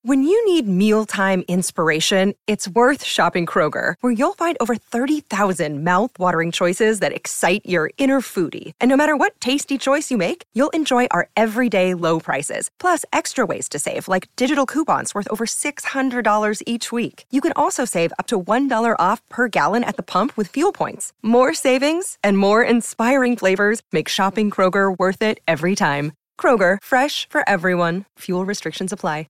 When you need mealtime inspiration, it's worth shopping Kroger, where you'll find over 30,000 mouth-watering choices that excite your inner foodie. And no matter what tasty choice you make, you'll enjoy our everyday low prices, plus extra ways to save, like digital coupons worth over $600 each week. You can also save up to $1 off per gallon at the pump with fuel points. More savings and more inspiring flavors make shopping Kroger worth it every time. Kroger, fresh for everyone. Fuel restrictions apply.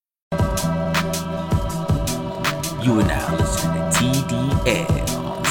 You are now listening to TDL on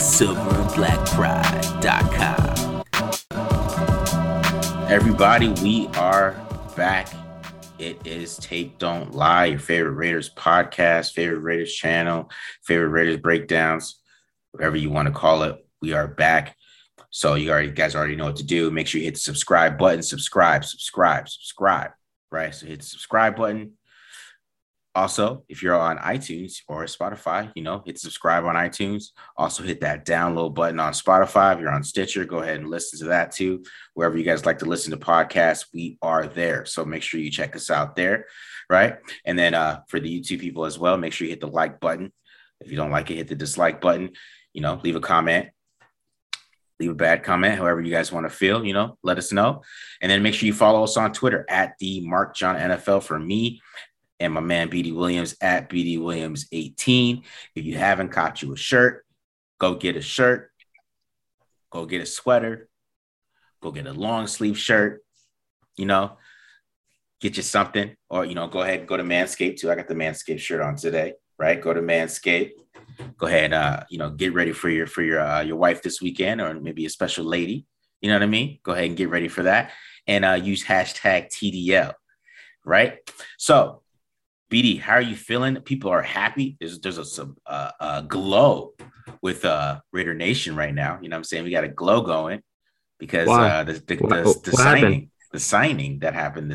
silverandblackpride.com. Everybody, we are back. It is Tape Don't Lie, your favorite Raiders podcast, favorite Raiders channel, favorite Raiders breakdowns, whatever you want to call it. We are back. So you guys already know what to do. Make sure you hit the subscribe button. Subscribe. Right? So hit the subscribe button. Also, if you're on iTunes or Spotify, hit subscribe on iTunes. Also hit that download button on Spotify. If you're on Stitcher, go ahead and listen to that too. Wherever you guys like to listen to podcasts, we are there. So make sure you check us out there, right? And then for the YouTube people as well, make sure you hit the like button. If you don't like it, hit the dislike button. Leave a comment. Leave a bad comment, however you guys want to feel, let us know. And then make sure you follow us on Twitter at the Mark John NFL for me. And my man, BD Williams, at BD Williams 18. If you haven't caught you a shirt, go get a shirt. Go get a sweater. Go get a long sleeve shirt. Get you something. Or, go ahead and go to Manscaped, too. I got the Manscaped shirt on today, right? Go to Manscaped. Go ahead and, get ready for your wife this weekend, or maybe a special lady. You know what I mean? Go ahead and get ready for that. And use hashtag TDL, right? So, BD, how are you feeling? People are happy. There's a glow with Raider Nation right now. You know what I'm saying? We got a glow going because the signing that happened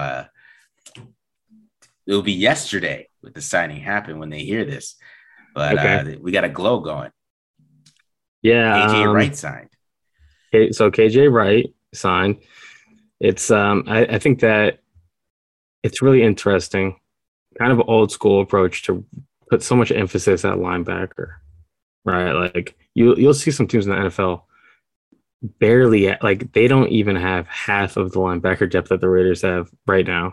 it'll be yesterday with the signing happened when they hear this. But we got a glow going. Yeah. KJ Wright signed. So KJ Wright signed. It's I think that it's really interesting. Kind of an old school approach to put so much emphasis at linebacker, right? Like you'll see some teams in the NFL barely they don't even have half of the linebacker depth that the Raiders have right now.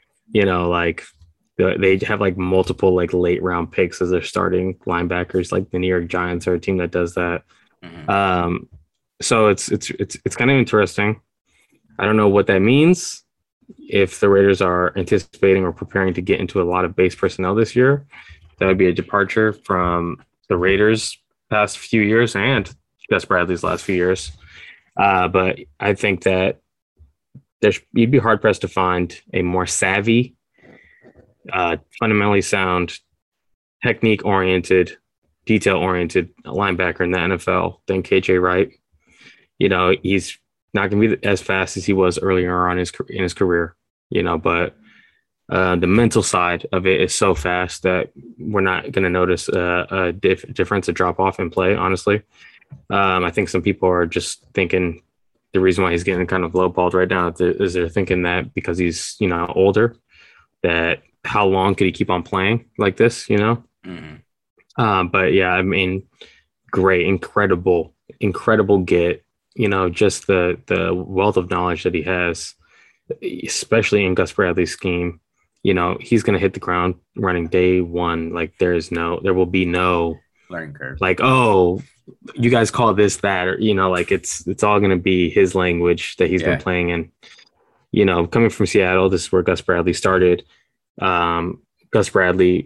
They have multiple late round picks as their starting linebackers. Like the New York Giants are a team that does that. Mm-hmm. So it's kind of interesting. I don't know what that means. If the Raiders are anticipating or preparing to get into a lot of base personnel this year, that would be a departure from the Raiders' past few years and Gus Bradley's last few years. But I think that you'd be hard-pressed to find a more savvy, fundamentally sound, technique-oriented, detail-oriented linebacker in the NFL than KJ Wright. He's not going to be as fast as he was earlier on in his career, but the mental side of it is so fast that we're not going to notice a difference, a drop off in play, honestly. I think some people are just thinking the reason why he's getting kind of lowballed right now is they're thinking that because he's, older, that how long could he keep on playing like this, Mm-hmm. But yeah, I mean, great, incredible get. Just the wealth of knowledge that he has, especially in Gus Bradley's scheme. He's going to hit the ground running day one. There will be no learning curve. You guys call this, that, or, it's all going to be his language that he's been playing in. Coming from Seattle, this is where Gus Bradley started. Gus Bradley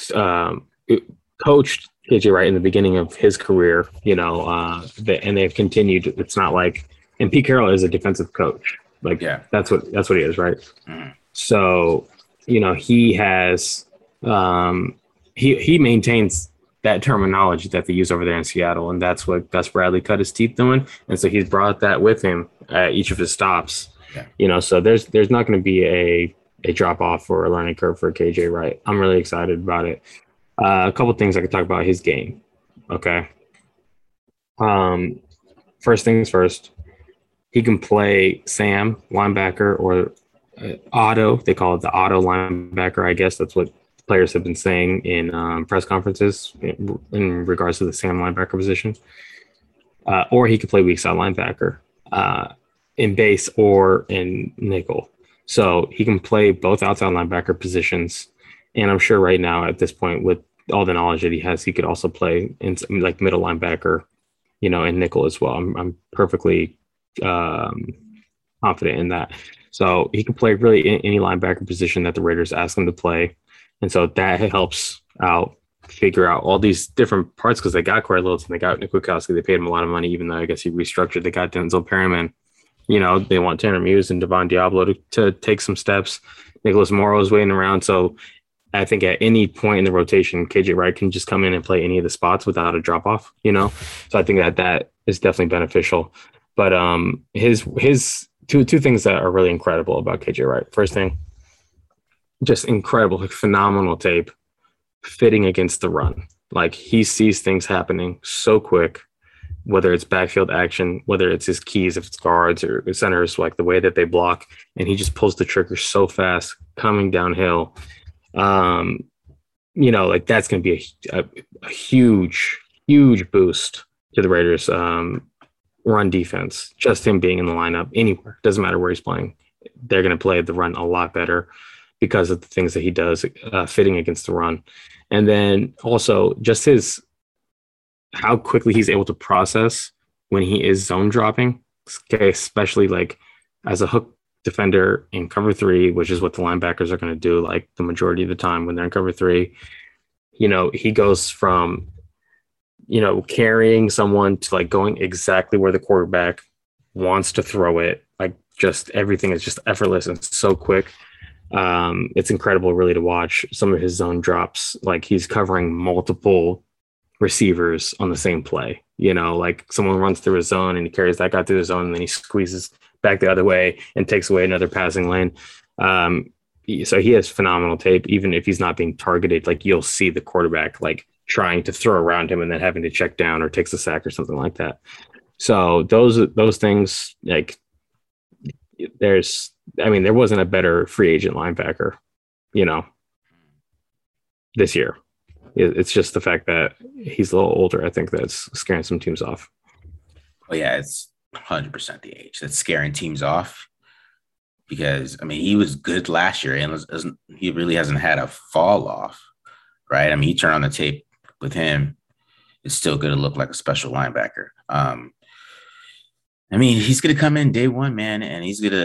coached KJ Wright in the beginning of his career, and they've continued. It's not and Pete Carroll is a defensive coach. That's what he is, right? Mm. So, he has, he maintains that terminology that they use over there in Seattle. And that's what Gus Bradley cut his teeth doing. And so he's brought that with him at each of his stops, so there's not going to be a drop off or a learning curve for KJ Wright. I'm really excited about it. A couple things I could talk about his game. Okay. First things first, he can play Sam linebacker or Otto. They call it the Otto linebacker. I guess that's what players have been saying in press conferences in regards to the Sam linebacker position. Or he could play weak side linebacker in base or in nickel. So he can play both outside linebacker positions. And I'm sure right now at this point, with all the knowledge that he has, he could also play in like middle linebacker, in nickel as well. I'm perfectly confident in that. So he can play really any linebacker position that the Raiders ask him to play. And so that helps out figure out all these different parts because they got Corey Littleton, they got Nick Witkowski, they paid him a lot of money, even though I guess he restructured. They got Denzel Perryman. They want Tanner Muse and Devon Diablo to take some steps. Nicholas Morrow is waiting around. So I think at any point in the rotation, KJ Wright can just come in and play any of the spots without a drop off, So I think that is definitely beneficial. But his two things that are really incredible about KJ Wright. First thing, just incredible, phenomenal tape fitting against the run. Like he sees things happening so quick, whether it's backfield action, whether it's his keys, if it's guards or centers, like the way that they block, and he just pulls the trigger so fast coming downhill. Like that's going to be a huge, huge boost to the Raiders run defense. Just him being in the lineup anywhere, doesn't matter where he's playing. They're going to play the run a lot better because of the things that he does fitting against the run. And then also just how quickly he's able to process when he is zone dropping, okay, especially like as a hook defender in cover 3, which is what the linebackers are going to do like the majority of the time when they're in cover 3. He goes from, carrying someone to like going exactly where the quarterback wants to throw it. Like just everything is just effortless and so quick. It's incredible really to watch some of his zone drops. Like he's covering multiple receivers on the same play, like someone runs through a zone and he carries that guy through the zone and then he squeezes back the other way and takes away another passing lane. So he has phenomenal tape, even if he's not being targeted. Like you'll see the quarterback like trying to throw around him and then having to check down or takes a sack or something like that. So those things, like there wasn't a better free agent linebacker, this year. It's just the fact that he's a little older. I think that's scaring some teams off. Oh yeah, it's 100% the age that's scaring teams off because he was good last year and he really hasn't had a fall off, right? You turn on the tape with him, it's still going to look like a special linebacker. He's going to come in day one, man, and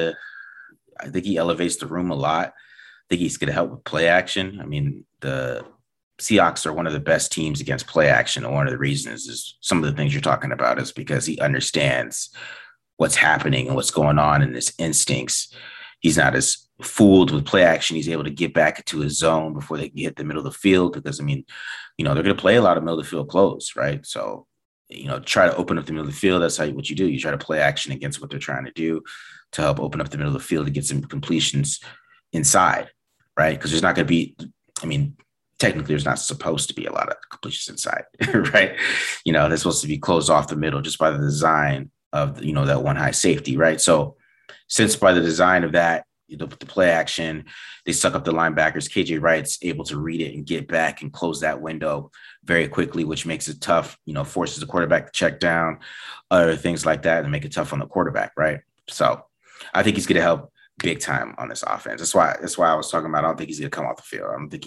I think he elevates the room a lot. I think he's going to help with play action. The Seahawks are one of the best teams against play action. And one of the reasons is some of the things you're talking about is because he understands what's happening and what's going on in his instincts. He's not as fooled with play action. He's able to get back into his zone before they can hit the middle of the field because, they're going to play a lot of middle of the field close, right? So, try to open up the middle of the field. That's what you do. You try to play action against what they're trying to do to help open up the middle of the field to get some completions inside, right? Because there's not going to be, technically there's not supposed to be a lot of completions inside, right? They're supposed to be closed off the middle just by the design of, that one high safety, right? So since by the design of that, the play action, they suck up the linebackers. KJ Wright's able to read it and get back and close that window very quickly, which makes it tough, forces the quarterback to check down, other things like that, and make it tough on the quarterback, right? So I think he's going to help big time on this offense. That's why I was talking about, I don't think he's going to come off the field. I don't think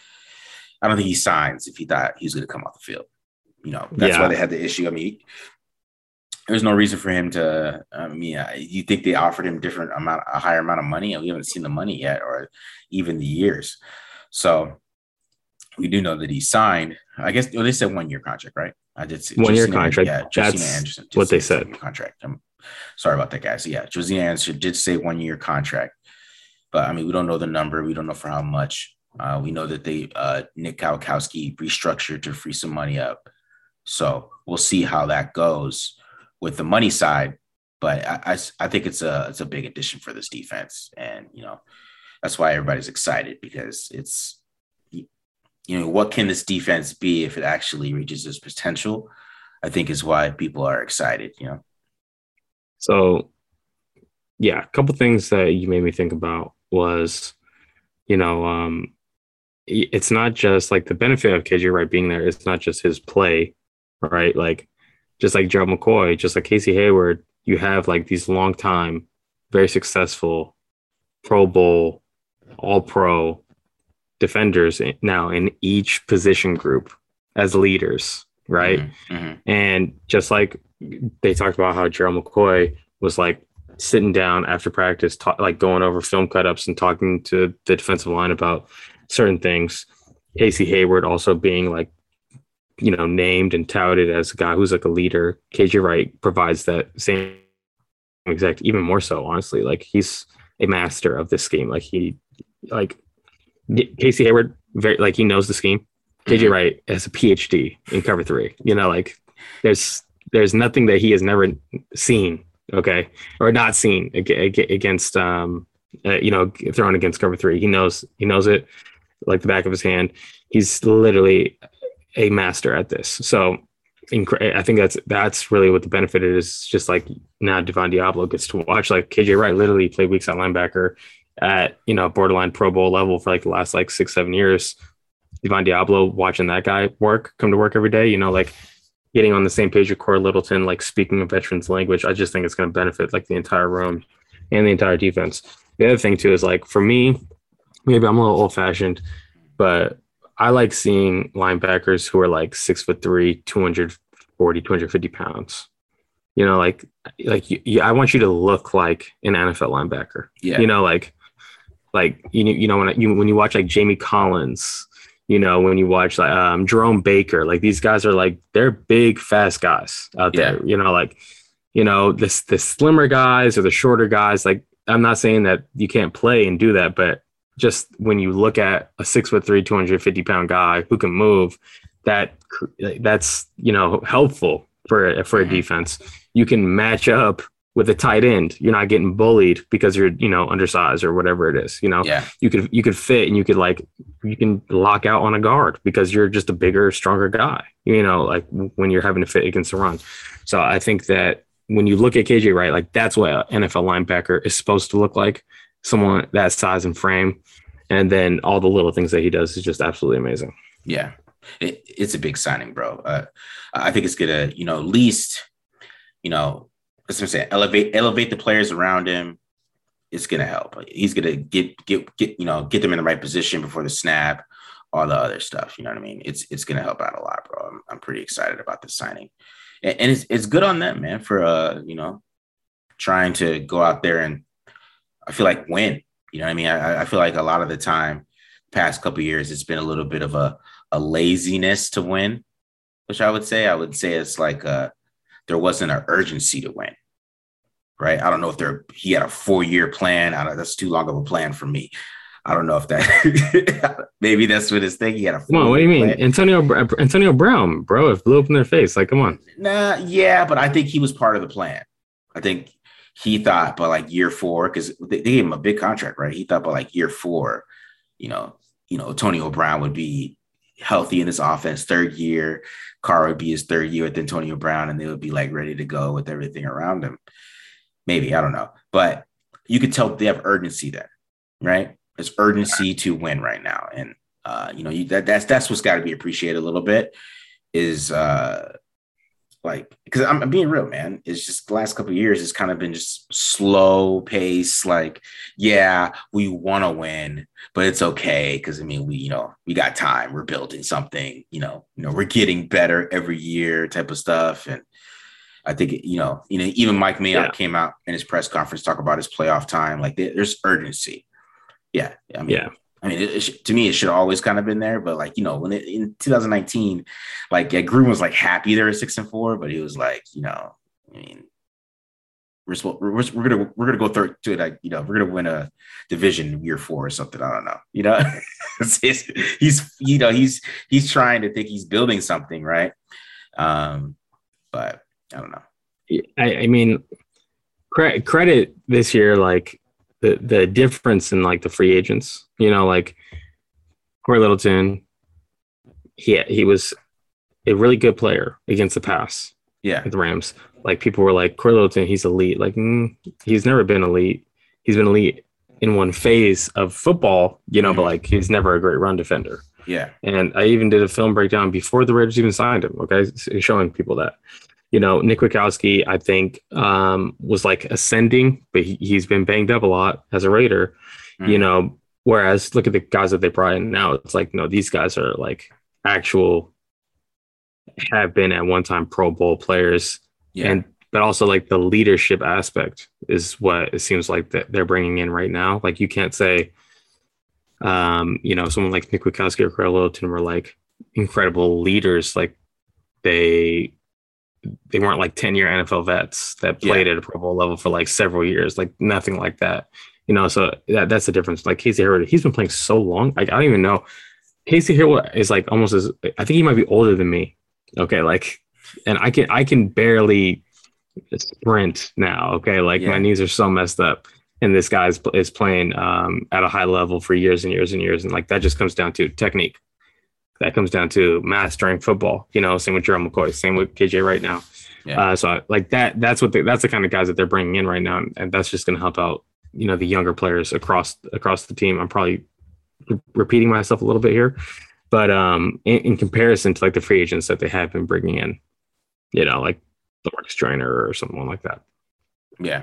he signs if he thought he was going to come off the field. That's why they had the issue. There's no reason for him to. You think they offered him a higher amount of money, and we haven't seen the money yet, or even the years. So we do know that he signed. I guess they said 1-year contract, right? I did see 1-year contract. Yeah, that's what they said. Contract. I'm sorry about that, guys. So yeah, Josina Anderson did say 1-year contract, but we don't know the number. We don't know for how much. We know that Nick Kwiatkowski restructured to free some money up. So we'll see how that goes with the money side. But I think it's a big addition for this defense. And, that's why everybody's excited because it's, what can this defense be if it actually reaches its potential? I think is why people are excited, So, yeah, a couple things that you made me think about was, it's not just like the benefit of KJ Wright being there. It's not just his play, right? Like just like Gerald McCoy, just like Casey Hayward, you have like these long time, very successful Pro Bowl, All Pro defenders now in each position group as leaders, right? And just like they talked about how Gerald McCoy was like sitting down after practice, like going over film cut-ups and talking to the defensive line about certain things. Casey Hayward also being like, named and touted as a guy who's like a leader. KJ Wright provides that same exact, even more so, honestly. Like he's a master of this scheme. Like Casey Hayward, he knows the scheme. KJ Wright has a PhD in cover 3. Like there's nothing that he has never seen, okay, or not seen against thrown against cover 3. He knows it like the back of his hand. He's literally a master at this. So I think that's really what the benefit is. Just like now Devon Diablo gets to watch like KJ Wright literally play weak side linebacker at borderline Pro Bowl level for like the last like 6-7 years. Devon Diablo, watching that guy come to work every day, like getting on the same page with Corey Littleton, like speaking a veteran's language. I just think it's going to benefit like the entire room and the entire defense. The other thing too is like for me, maybe I'm a little old fashioned, but I like seeing linebackers who are like 6'3", 240, 250 pounds. I want you to look like an NFL linebacker. Yeah. When you watch like Jamie Collins, when you watch like Jerome Baker, like these guys are like, they're big, fast guys out there. The slimmer guys or the shorter guys. Like I'm not saying that you can't play and do that, but just when you look at a 6'3", 250-pound guy who can move, that's helpful for a defense. You can match up with a tight end. You're not getting bullied because you're undersized or whatever it is. You could fit and you can lock out on a guard because you're just a bigger, stronger guy. Like when you're having to fit against the run. So I think that when you look at KJ Wright, like that's what an NFL linebacker is supposed to look like. Someone that size and frame, and then all the little things that he does is just absolutely amazing. Yeah, it's a big signing, bro. I think it's gonna, at least, that's what I'm saying. Elevate the players around him. It's gonna help. He's gonna get them in the right position before the snap, all the other stuff. You know what I mean? It's gonna help out a lot, bro. I'm pretty excited about this signing, and it's good on them, man, for trying to go out there and I feel like win. You know what I mean? I feel like a lot of the time, past couple of years, it's been a little bit of a laziness to win, which I would say it's like there wasn't an urgency to win, right? I don't know if he had a 4-year plan. That's too long of a plan for me. I don't know if that maybe that's what his thing. He had a 4-year Come on, what do you mean? plan. Antonio Brown, bro, it blew up in their face. Like, come on. Nah, yeah, but I think he was part of the plan. I think he thought by like year 4, because they gave him a big contract, right? He thought by like year 4, Antonio Brown would be healthy in this offense. 3rd year, Carr would be his 3rd year with Antonio Brown, and they would be like ready to go with everything around him. Maybe, I don't know. But you could tell they have urgency there, right? There's urgency to win right now. And, that's what's got to be appreciated a little bit is because I'm being real, man. It's just the last couple of years, it's kind of been just slow pace. Like, yeah, we want to win, but it's okay. Because we got time. We're building something. We're getting better every year, type of stuff. And I think even Mike Mayock came out in his press conference talk about his playoff time. Like, there's urgency. Yeah, to me, it should have always kind of been there. But when in 2019, Gruden was like happy they were 6-4, but he was like, we're gonna go third to it. We're gonna win a division year 4 or something. I don't know. He's trying to think he's building something, right? But I don't know. I mean, credit this year, like the difference in like the free agents, like Corey Littleton, he was a really good player against the pass. Yeah. With the Rams. Like people were like, Corey Littleton, he's elite. Like he's never been elite. He's been elite in one phase of football, you know, Mm-hmm. but like he's never a great run defender. Yeah. And I even did a film breakdown before the Raiders even signed him. Okay, showing people that, you know, Nick Witkowski, I think, was like ascending, but he's been banged up a lot as a Raider, Mm-hmm. you know. Whereas look at the guys that they brought in now. It's like, no, these guys are like actual, have been at one time Pro Bowl players. Yeah. And but also like the leadership aspect is what it seems like that they're bringing in right now. Like you can't say, you know, someone like Nick Witkowski or Craig Littleton were like incredible leaders. Like they weren't like 10-year NFL vets that played at a Pro Bowl level for like several years, like nothing like that. You know, so that's the difference. Like Casey Hayward, he's been playing so long. Like I don't even know. Casey Hayward is like almost as, I think he might be older than me. Okay, like, and I can barely sprint now. Okay, like my knees are so messed up, and this guy is playing at a high level for years and years and years, and like that just comes down to technique. That comes down to mastering football. You know, same with Gerald McCoy, same with KJ right now. Yeah. So like that's the kind of guys that they're bringing in right now, and that's just going to help out, you know, the younger players across the team. I'm probably repeating myself a little bit here, but in comparison to like the free agents that they have been bringing in, you know, like the Marcus Trainer or someone like that. Yeah.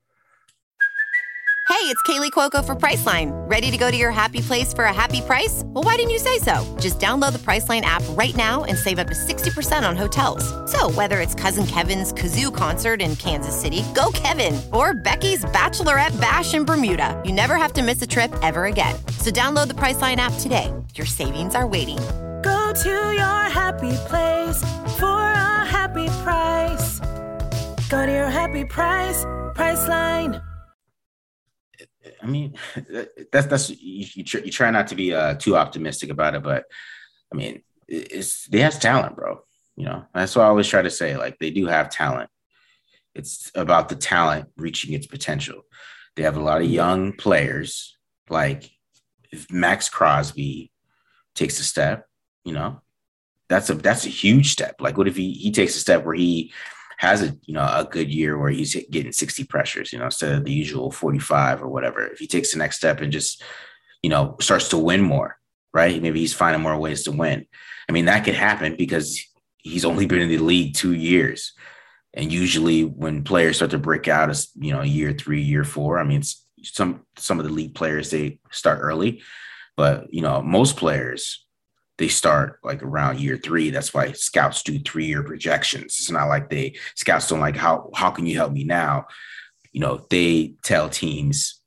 Hey, it's Kaylee Cuoco for Priceline. Ready to go to your happy place for a happy price? Well, why didn't you say so? Just download the Priceline app right now and save up to 60% on hotels. So whether it's Cousin Kevin's Kazoo Concert in Kansas City, go Kevin, or Becky's Bachelorette Bash in Bermuda, you never have to miss a trip ever again. So download the Priceline app today. Your savings are waiting. Go to your happy place for a happy price. Go to your happy price, Priceline. I mean, that's you try not to be too optimistic about it, but I mean, they have talent, bro. You know, that's what I always try to say. Like they do have talent. It's about the talent reaching its potential. They have a lot of young players. Like if Max Crosby takes a step, you know, that's a huge step. Like what if he takes a step where he has a good year where he's getting 60 pressures, you know, instead of the usual 45 or whatever. If he takes the next step and just, you know, starts to win more, right? Maybe he's finding more ways to win. I mean, that could happen because he's only been in the league 2 years. And usually when players start to break out as, you know, year 3, year 4, I mean, some of the league players, they start early, but, you know, most players, they start like around year 3. That's why scouts do 3-year projections. It's not like scouts don't like, how can you help me now? You know, they tell teams,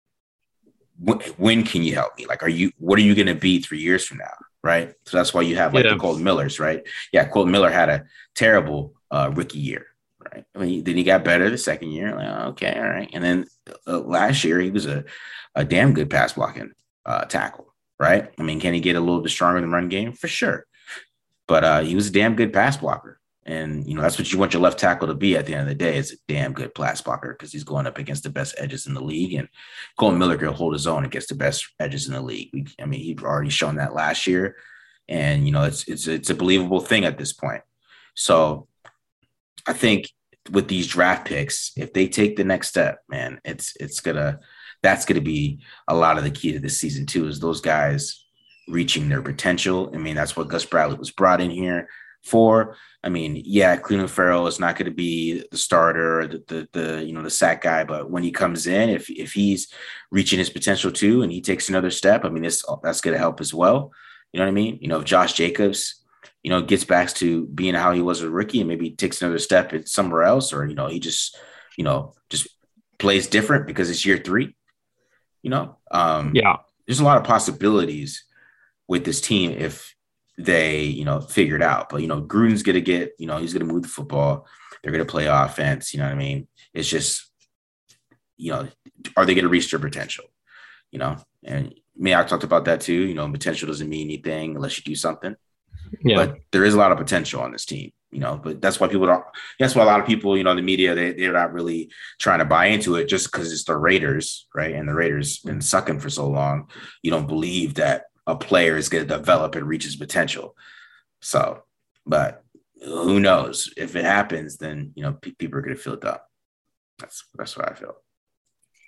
when can you help me? Like, what are you going to be 3 years from now? Right. So that's why you have like the Colton Millers, right? Yeah. Colton Miller had a terrible rookie year. Right. I mean, then he got better the second year. Like, okay. All right. And then last year he was a damn good pass blocking tackle. Right. I mean, can he get a little bit stronger in the run game? For sure. But he was a damn good pass blocker. And, you know, that's what you want your left tackle to be at the end of the day, is a damn good pass blocker, because he's going up against the best edges in the league. And Colton Miller can hold his own against the best edges in the league. I mean, he'd already shown that last year. And, you know, it's a believable thing at this point. So I think with these draft picks, if they take the next step, man, that's going to be a lot of the key to this season too, is those guys reaching their potential. I mean, that's what Gus Bradley was brought in here for. I mean, yeah, Clelin Ferrell is not going to be the starter or the sack guy, but when he comes in, if he's reaching his potential too, and he takes another step, I mean, that's going to help as well. You know what I mean? You know, if Josh Jacobs, you know, gets back to being how he was a rookie and maybe takes another step at somewhere else, or, you know, he just plays different because it's year 3. You know, there's a lot of possibilities with this team if they, you know, figure it out. But, you know, Gruden's going to get, you know, he's going to move the football. They're going to play offense. You know what I mean? It's just, you know, are they going to reach their potential? You know, and I talked about that too. You know, potential doesn't mean anything unless you do something. Yeah. But there is a lot of potential on this team. You know, but that's why that's why a lot of people, you know, in the media, they're not really trying to buy into it just because it's the Raiders, right? And the Raiders been sucking for so long. You don't believe that a player is going to develop and reach his potential. So, but who knows? If it happens, then, you know, people are going to feel it up. That's what I feel.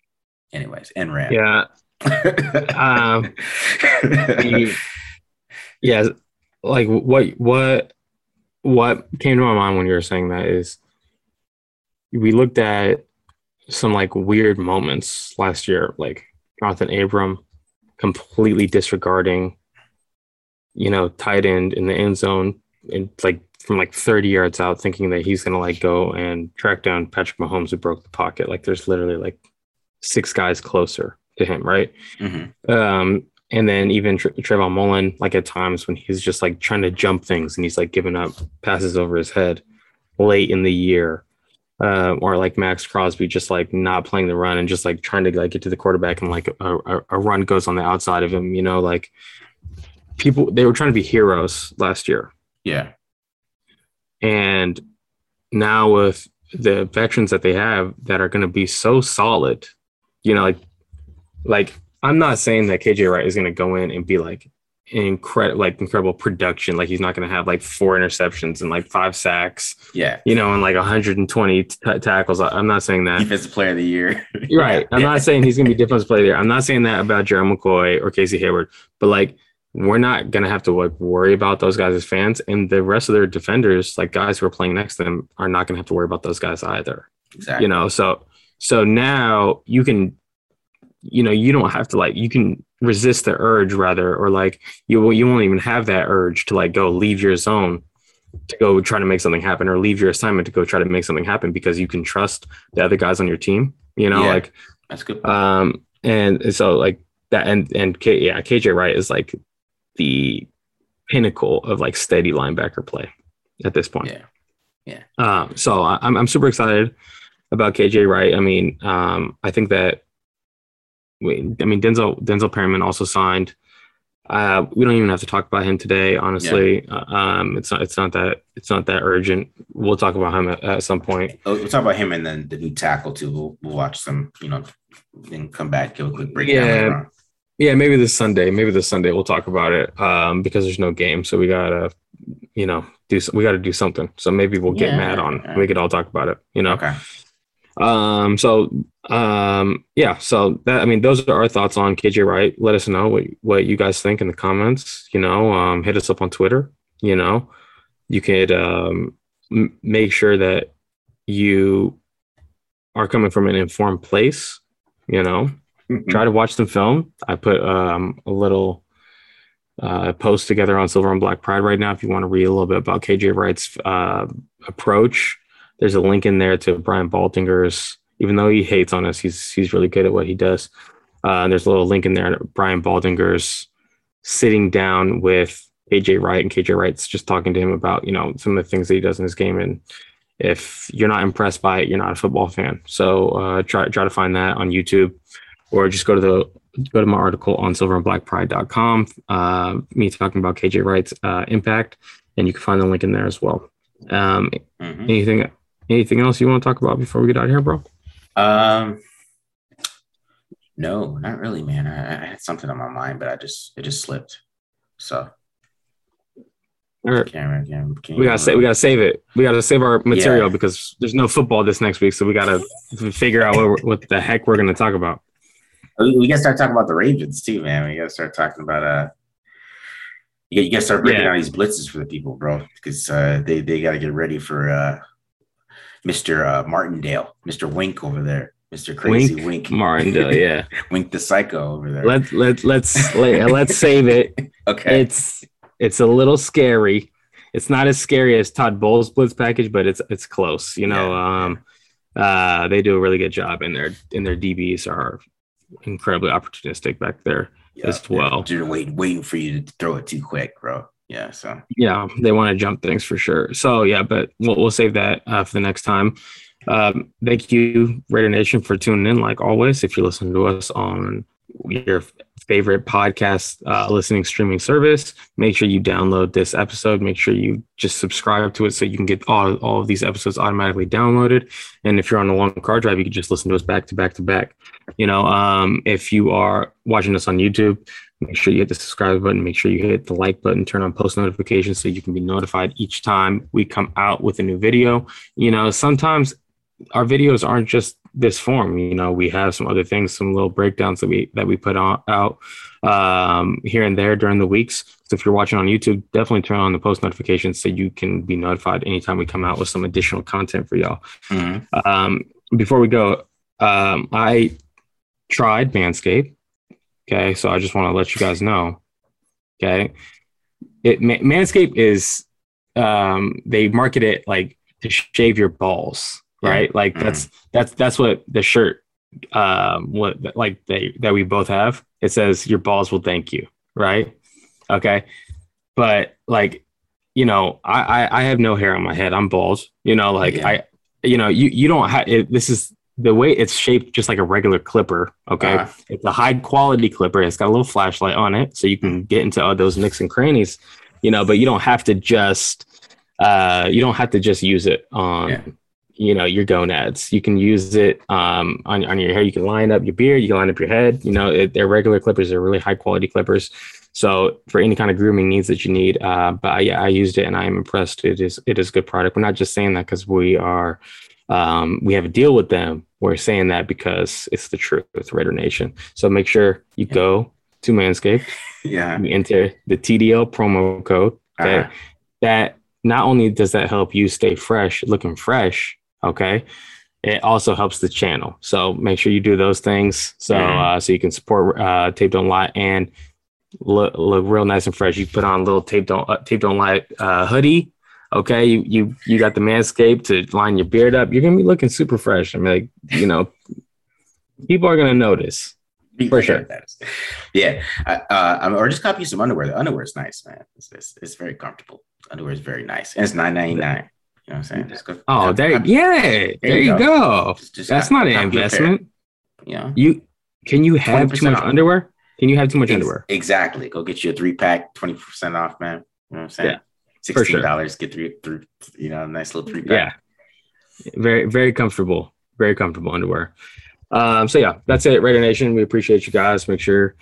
Anyways, and ran. Yeah. Yeah. Like what came to my mind when you were saying that is we looked at some like weird moments last year, like Jonathan Abram completely disregarding, tight end in the end zone and like from like 30 yards out, thinking that he's going to like go and track down Patrick Mahomes who broke the pocket. Like there's literally like 6 guys closer to him. Right. Mm-hmm. And then even Trayvon Mullen, like at times when he's just like trying to jump things and he's like giving up passes over his head late in the year. Or like Max Crosby just like not playing the run and just like trying to like get to the quarterback and like a run goes on the outside of him, like people, they were trying to be heroes last year. Yeah. And now with the veterans that they have that are going to be so solid, like I'm not saying that KJ Wright is going to go in and be like incredible production. Like he's not going to have like 4 interceptions and like 5 sacks, and like 120 tackles. I'm not saying that. Defensive player of the year. You're right. I'm not saying he's going to be defensive player of the year. I'm not saying that about Gerald McCoy or Casey Hayward, but like, we're not going to have to like worry about those guys as fans, and the rest of their defenders, like guys who are playing next to them, are not going to have to worry about those guys either. Exactly. So now you can, you don't have to like, you can resist the urge rather, or like you won't even have that urge to like go leave your zone to go try to make something happen, or leave your assignment to go try to make something happen because you can trust the other guys on your team, like that's good. And so like that, KJ Wright is like the pinnacle of like steady linebacker play at this point. So I'm super excited about KJ Wright. I mean, I think that Denzel Perryman also signed. We don't even have to talk about him today, honestly. It's not that urgent. We'll talk about him at some point. We'll talk about him and then the new tackle too. We'll watch some, and come back, give a quick breakdown. Yeah, maybe this Sunday we'll talk about it because there's no game, so we gotta, do something. So maybe we'll get Matt on. We could all talk about it. Okay. So that, those are our thoughts on KJ Wright. Let us know what you guys think in the comments. Hit us up on Twitter. You could make sure that you are coming from an informed place. Try to watch some film. I put a little post together on Silver and Black Pride right now if you want to read a little bit about KJ Wright's approach. There's a link in there to Brian Baltinger's, even though he hates on us, he's really good at what he does. There's a little link in there to Brian Baltinger's sitting down with KJ Wright, and KJ Wright's just talking to him about, some of the things that he does in his game. And if you're not impressed by it, you're not a football fan. So try to find that on YouTube. Or just go to my article on silverandblackpride.com, me talking about KJ Wright's impact, and you can find the link in there as well. Anything else you want to talk about before we get out of here, bro? No, not really, man. I had something on my mind, but it just slipped. So all right. We gotta save it. We gotta save our material because there's no football this next week, so we gotta figure out what the heck we're gonna talk about. We got to start talking about the Ravens too, man. We got to start talking about you got to start breaking down these blitzes for the people, bro, because they got to get ready for Mr. Martindale, Mr. Wink over there, Mr. Crazy Wink Martindale, yeah, Wink the Psycho over there. Let's save it. Okay, it's a little scary. It's not as scary as Todd Bowles' blitz package, but it's close. They do a really good job, and their DBs are incredibly opportunistic back there as well. They're waiting for you to throw it too quick, bro. Yeah, so they want to jump things for sure. So but we'll save that for the next time. Thank you, Raider Nation, for tuning in. Like always, if you're listening to us on your favorite podcast listening streaming service, make sure you download this episode. Make sure you just subscribe to it so you can get all of these episodes automatically downloaded. And if you're on a long car drive, you can just listen to us back to back to back. If you are watching us on YouTube, make sure you hit the subscribe button, make sure you hit the like button, turn on post notifications so you can be notified each time we come out with a new video. Sometimes our videos aren't just this form. You know, we have some other things, some little breakdowns that we put out here and there during the weeks. So if you're watching on YouTube, definitely turn on the post notifications so you can be notified anytime we come out with some additional content for y'all. Before we go, I tried Manscaped. Okay, so I just want to let you guys know. Okay, Manscaped is they market it like to shave your balls, right? Like that's what the shirt that we both have. It says your balls will thank you, right? Okay, but like, you know, I have no hair on my head. I'm bald. You know, like you don't have it. This is the way it's shaped, just like a regular clipper. Okay, it's a high quality clipper. It's got a little flashlight on it, so you can get into all those nooks and crannies. You know, but you don't have to just use it on you know, your gonads. You can use it on your hair. You can line up your beard. You can line up your head. You know, they're regular clippers. They're really high quality clippers. So for any kind of grooming needs that you need, but yeah, I used it and I am impressed. It is a good product. We're not just saying that because we have a deal with them. We're saying that because it's the truth with Raider Nation. So make sure you go to Manscaped. You enter the TDL promo code. Okay, that not only does that help you stay fresh, looking fresh. Okay, it also helps the channel. So make sure you do those things so you can support Tape Don't Lie and look real nice and fresh. You put on a little Tape Don't Lie hoodie. Okay, you got the Manscaped to line your beard up. You're gonna be looking super fresh. I mean, like, you know, people are gonna notice for sure. Yeah, or just copy some underwear. The underwear is nice, man. It's very comfortable. Underwear is very nice, and it's $9.99. You know what I'm saying? Just go, there you go. Just That's not an investment. Yeah. Can you have too much underwear? Can you have too much underwear? Exactly. Go get you a 3-pack, 20% off, man. You know what I'm saying? Yeah. $16, get three, you know, a nice little 3-pack. Yeah. Very, very comfortable. Very comfortable underwear. So yeah, that's it, Raider Nation. We appreciate you guys. Make sure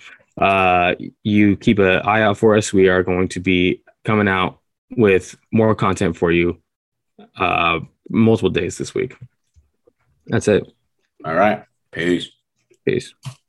you keep an eye out for us. We are going to be coming out with more content for you multiple days this week. That's it. All right. Peace.